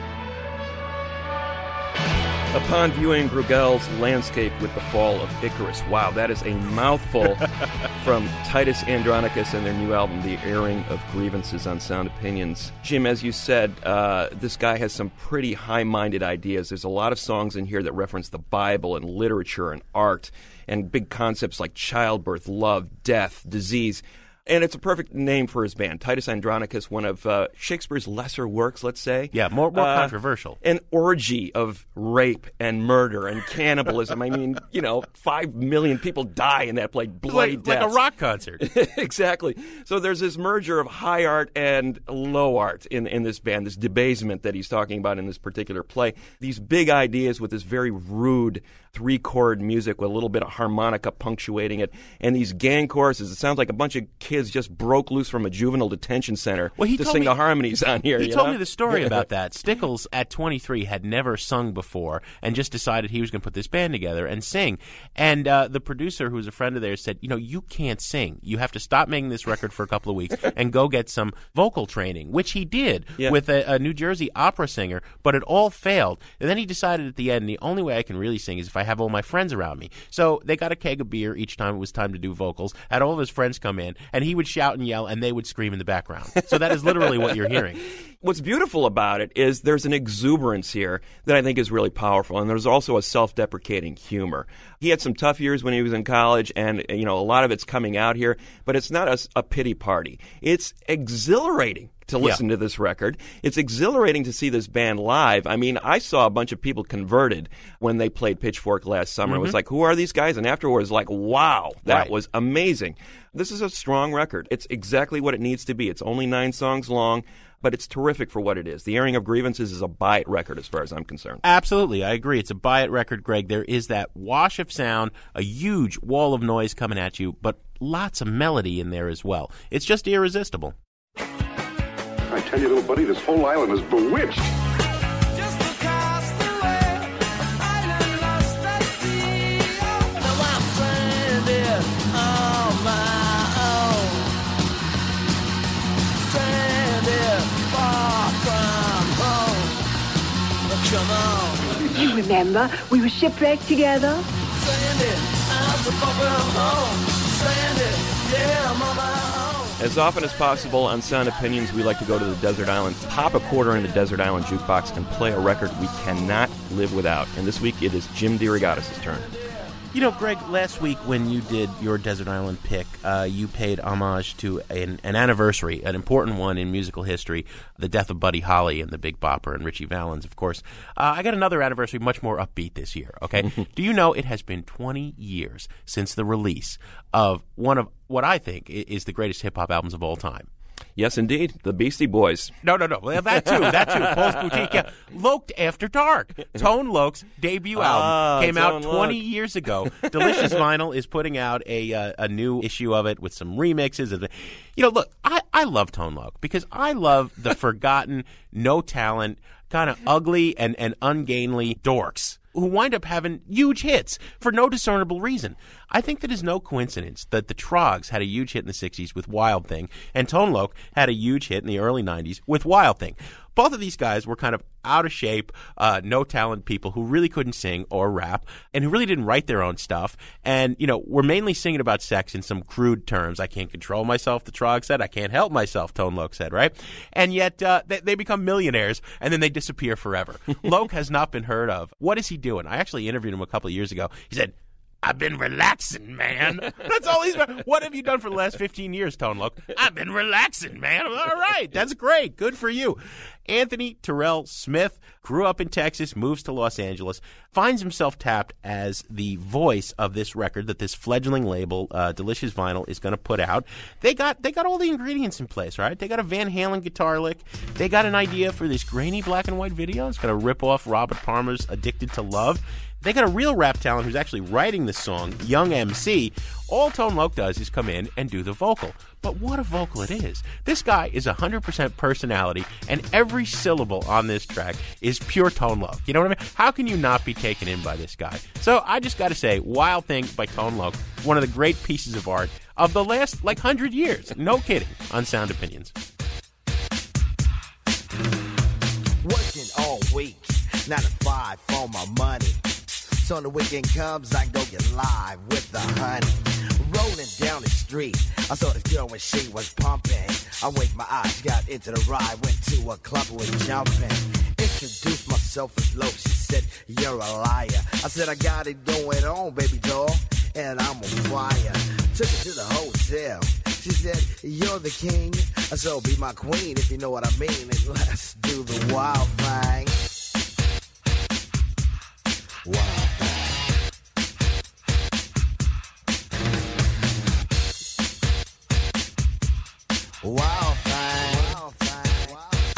Upon viewing Bruegel's landscape with the fall of Icarus. Wow, that is a mouthful from Titus Andronicus and their new album, The Airing of Grievances on Sound Opinions. Jim, as you said, uh, this guy has some pretty high-minded ideas. There's a lot of songs in here that reference the Bible and literature and art and big concepts like childbirth, love, death, disease. And it's a perfect name for his band. Titus Andronicus, one of uh, Shakespeare's lesser works, let's say. Yeah, more more uh, controversial. An orgy of rape and murder and cannibalism. I mean, you know, five million people die in that play, bloody like, deaths. like a rock concert. Exactly. So there's this merger of high art and low art in, in this band, this debasement that he's talking about in this particular play. These big ideas with this very rude three-chord music with a little bit of harmonica punctuating it, and these gang choruses. It sounds like a bunch of kids just broke loose from a juvenile detention center well, he to told sing me, the harmonies on here. He you told know? me the story about that. Stickles, at twenty-three, had never sung before and just decided he was going to put this band together and sing. And uh, the producer, who was a friend of theirs, said, you know, you can't sing. You have to stop making this record for a couple of weeks and go get some vocal training, which he did yeah. with a, a New Jersey opera singer, but it all failed. And then he decided at the end, the only way I can really sing is if I have all my friends around me. So they got a keg of beer each time it was time to do vocals, had all of his friends come in, and he would shout and yell, and they would scream in the background. So that is literally what you're hearing. What's beautiful about it is there's an exuberance here that I think is really powerful, and there's also a self-deprecating humor. He had some tough years when he was in college, and you know a lot of it's coming out here, but it's not a, a pity party. It's exhilarating to listen yeah. to this record. It's exhilarating to see this band live. I mean, I saw a bunch of people converted when they played Pitchfork last summer. Mm-hmm. It was like, who are these guys? And afterwards, like, wow, that right. was amazing. This is a strong record. It's exactly what it needs to be. It's only nine songs long, but it's terrific for what it is. The Airing of Grievances is a buy-it record as far as I'm concerned. Absolutely. I agree. It's a buy-it record, Greg. There is that wash of sound, a huge wall of noise coming at you, but lots of melody in there as well. It's just irresistible. I tell you, little buddy, this whole island is bewitched. Just across the way, island lost at sea. Now I'm stranded on my own. Stranded far from home. Come on. You remember, we were shipwrecked together. Stranded out so far from home. Stranded, yeah, I'm on my own. As often as possible on Sound Opinions, we like to go to the desert island, pop a quarter in the desert island jukebox, and play a record we cannot live without. And this week it is Jim DeRogatis' turn. You know, Greg, last week when you did your desert island pick, uh, you paid homage to an, an anniversary, an important one in musical history, the death of Buddy Holly and the Big Bopper and Richie Valens, of course. Uh, I got another anniversary much more upbeat this year, okay? Do you know it has been twenty years since the release of one of what I think is the greatest hip-hop albums of all time? Yes, indeed. The Beastie Boys. No, no, no. Well, that too. That too. Paul's Boutique. Yeah. Loked After Dark. Tone Loc's debut album Ah, came out Tone twenty Loc. years ago. Delicious Vinyl is putting out a uh, a new issue of it with some remixes. Of the, you know, look, I, I love Tone Loc because I love the forgotten, no talent, kind of ugly and, and ungainly dorks who wind up having huge hits for no discernible reason. I think that is no coincidence that the Troggs had a huge hit in the sixties with Wild Thing, and Tone Loc had a huge hit in the early nineties with Wild Thing. Both of these guys were kind of out of shape, uh, no talent people who really couldn't sing or rap and who really didn't write their own stuff. And, you know, were mainly singing about sex in some crude terms. I can't control myself, the Troggs said. I can't help myself, Tone Loc said, right? And yet uh, they, they become millionaires and then they disappear forever. Loc has not been heard of. What is he doing? I actually interviewed him a couple of years ago. He said, I've been relaxing, man. That's all he's been. What have you done for the last fifteen years, Tone Loc? I've been relaxing, man. All right. That's great. Good for you. Anthony Terrell Smith grew up in Texas, moves to Los Angeles, finds himself tapped as the voice of this record that this fledgling label, uh, Delicious Vinyl, is going to put out. They got they got all the ingredients in place, right? They got a Van Halen guitar lick. They got an idea for this grainy black and white video. It's going to rip off Robert Palmer's Addicted to Love. They got a real rap talent who's actually writing the song, Young M C. All Tone Loc does is come in and do the vocal. But what a vocal it is. This guy is one hundred percent personality, and every syllable on this track is pure Tone Loc. You know what I mean? How can you not be taken in by this guy? So I just got to say, Wild Thing by Tone Loc, one of the great pieces of art of the last, like, one hundred years. No kidding, on Sound Opinions. Working all week, nine to five for my money. So when the weekend comes, I go get live with the honey. Rolling down the street, I saw this girl when she was pumping. I winked my eyes, got into the ride, went to a club with jumping. Introduced myself as low, she said, you're a liar. I said, I got it going on, baby doll, and I'm on fire. Took her to the hotel, she said, you're the king, so be my queen if you know what I mean, and let's do the wild thing. Wild thing. Wild thing. Wild thing.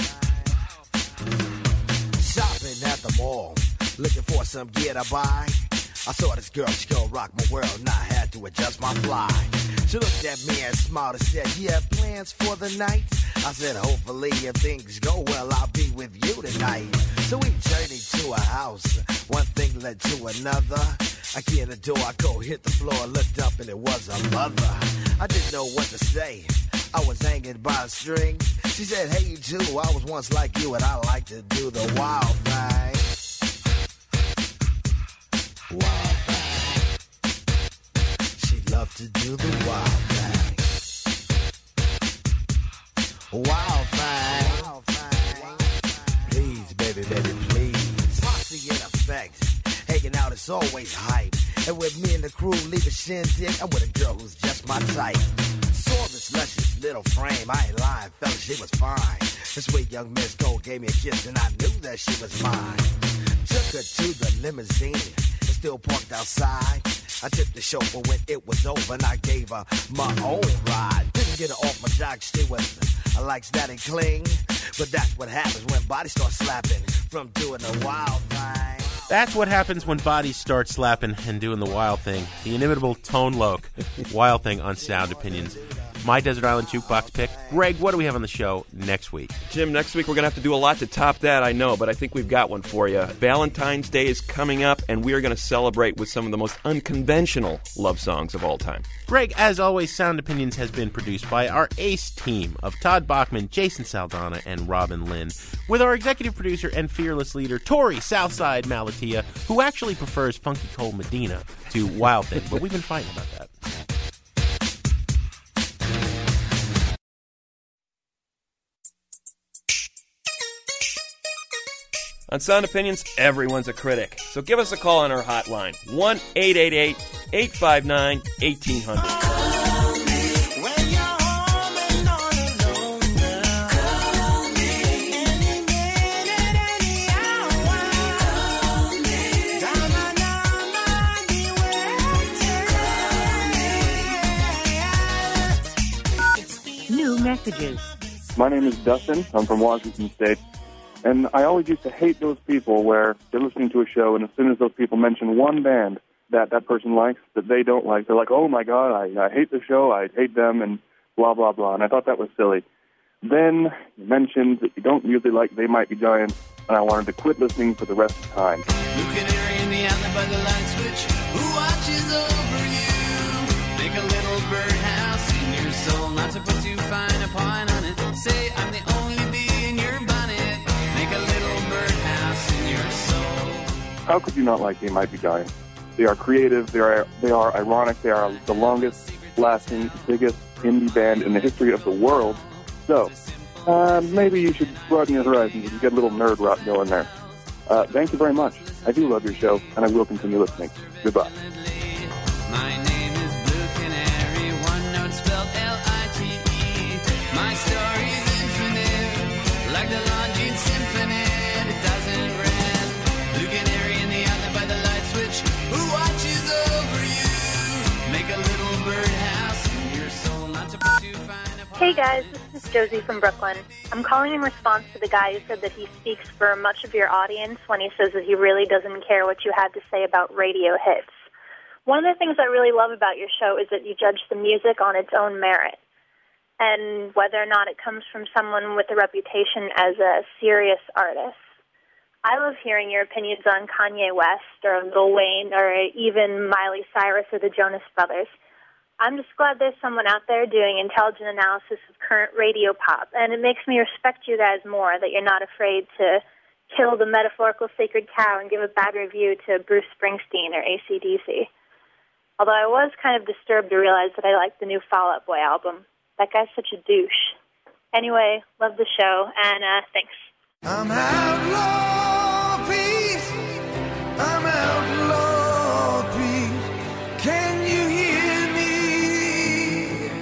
Shopping at the mall, looking for some gear to buy. I saw this girl, she gon' rock my world, and I had to adjust my fly. She looked at me and smiled and said, you have plans for the night? I said, hopefully if things go well, I'll be with you tonight. So we journeyed to a house, one thing led to another. I get in the door, I go hit the floor, looked up and it was a mother. I didn't know what to say, I was hanging by a string. She said, hey you too, I was once like you and I like to do the wild thing. Wild thing. She loved to do the wild thing. Wild thing. Wild thing. Please, baby, baby, please. Posse in effect. Hanging out is always hype. And with me and the crew leave a shindig, I'm with a girl who's just my type. Saw this luscious little frame, I ain't lying, fella, she was fine. This sweet young Miss Gold gave me a kiss and I knew that she was mine. Took her to the limousine, and still parked outside. I tipped the chauffeur when it was over and I gave her my own ride. Didn't get her off my jock, she was, I like that and cling. But that's what happens when bodies start slapping from doing a wild thing. That's what happens when bodies start slapping and doing the wild thing. The inimitable Tone Loc, Wild Thing on Sound Opinions. My Desert Island Jukebox pick. Greg, what do we have on the show next week? Jim, next week we're going to have to do a lot to top that, I know, but I think we've got one for you. Valentine's Day is coming up, and we are going to celebrate with some of the most unconventional love songs of all time. Greg, as always, Sound Opinions has been produced by our ace team of Todd Bachman, Jason Saldana, and Robin Lynn, with our executive producer and fearless leader, Tori Southside Malatia, who actually prefers Funky Cold Medina to Wild Thing, but we've been fighting about that. On Sound Opinions, everyone's a critic. So give us a call on our hotline, one eight eight eight, eight five nine, eighteen hundred. New messages. My name is Dustin. I'm from Washington State. And I always used to hate those people where they're listening to a show, and as soon as those people mention one band that that person likes, that they don't like, they're like, oh, my God, I, I hate the show, I hate them, and blah, blah, blah. And I thought that was silly. Then you mentioned that you don't usually like They Might Be Giants, and I wanted to quit listening for the rest of the time. You can hear in the alley by the light switch. Who watches over you? Make a little birdhouse in your soul, not to put too fine a point on it. Say I'm the only bee in your bonnet. Make a little birdhouse in your soul. How could you not like They Might Be Giants? They are creative, they are they are ironic, they are the longest lasting, biggest indie band in the history of the world. So, uh, maybe you should broaden your horizons and get a little nerd rock going there. Uh, thank you very much. I do love your show, and I will continue listening. Goodbye. My name is Blue Canary, one note spelled L I T E. My story's infinite, like the Longines Symphony. It doesn't rest. Blue Canary in the alley by the light switch. Who watches over you? Make a little birdhouse in your soul, not to put too fine a point. Hey guys, this is Josie from Brooklyn. I'm calling in response to the guy who said that he speaks for much of your audience when he says that he really doesn't care what you have to say about radio hits. One of the things I really love about your show is that you judge the music on its own merit, and whether or not it comes from someone with a reputation as a serious artist. I love hearing your opinions on Kanye West or Lil Wayne or even Miley Cyrus or the Jonas Brothers. I'm just glad there's someone out there doing intelligent analysis of current radio pop, and it makes me respect you guys more that you're not afraid to kill the metaphorical sacred cow and give a bad review to Bruce Springsteen or A C D C. Although I was kind of disturbed to realize that I liked the new Fall Out Boy album. That guy's such a douche. Anyway, love the show, and uh, thanks. I'm outlaw Pete. I'm outlaw Pete. Can you hear me?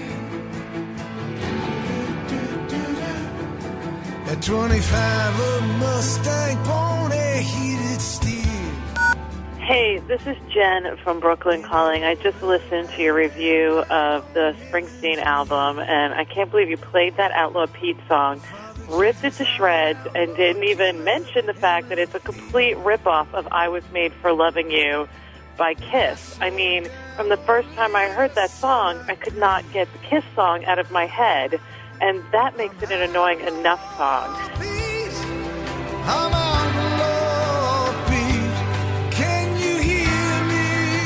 At twenty-five, a Mustang pony, heated steel. Hey, this is Jen from Brooklyn calling. I just listened to your review of the Springsteen album, and I can't believe you played that Outlaw Pete song, ripped it to shreds, and didn't even mention the fact that it's a complete ripoff of I Was Made for Loving You by Kiss. I mean, from the first time I heard that song, I could not get the Kiss song out of my head, and that makes it an annoying enough song. I'm outlaw Pete. Can you hear me?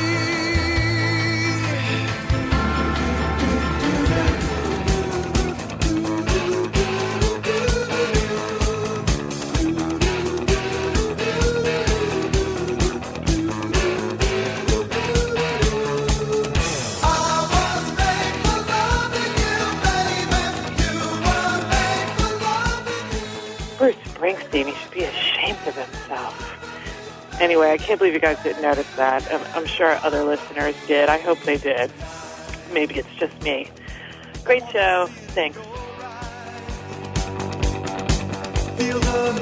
Bruce Springsteen, he should be ashamed of himself. Anyway, I can't believe you guys didn't notice that. I'm, I'm sure other listeners did. I hope they did. Maybe it's just me. Great show. Thanks. Feel the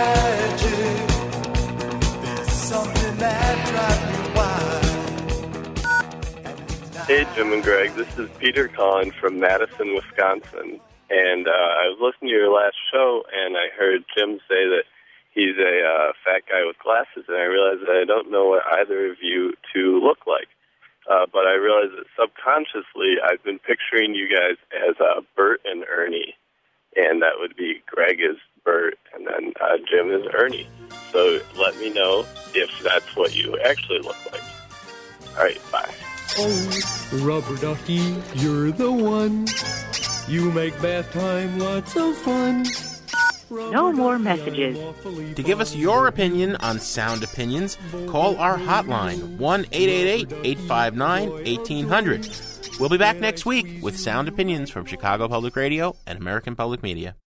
magic. There's something that drives me wild. Hey, Jim and Greg. This is Peter calling from Madison, Wisconsin. And uh, I was listening to your last show, and I heard Jim say that he's a uh, fat guy with glasses, and I realized that I don't know what either of you two look like. Uh, but I realized that subconsciously I've been picturing you guys as uh, Bert and Ernie, and that would be Greg is Bert, and then uh, Jim is Ernie. So let me know if that's what you actually look like. All right, bye. Oh, rubber ducky, you're the one. You make bath time lots of fun. No more messages. To give us your opinion on Sound Opinions, call our hotline, one eight eight eight, eight five nine, one eight zero zero. We'll be back next week with Sound Opinions from Chicago Public Radio and American Public Media.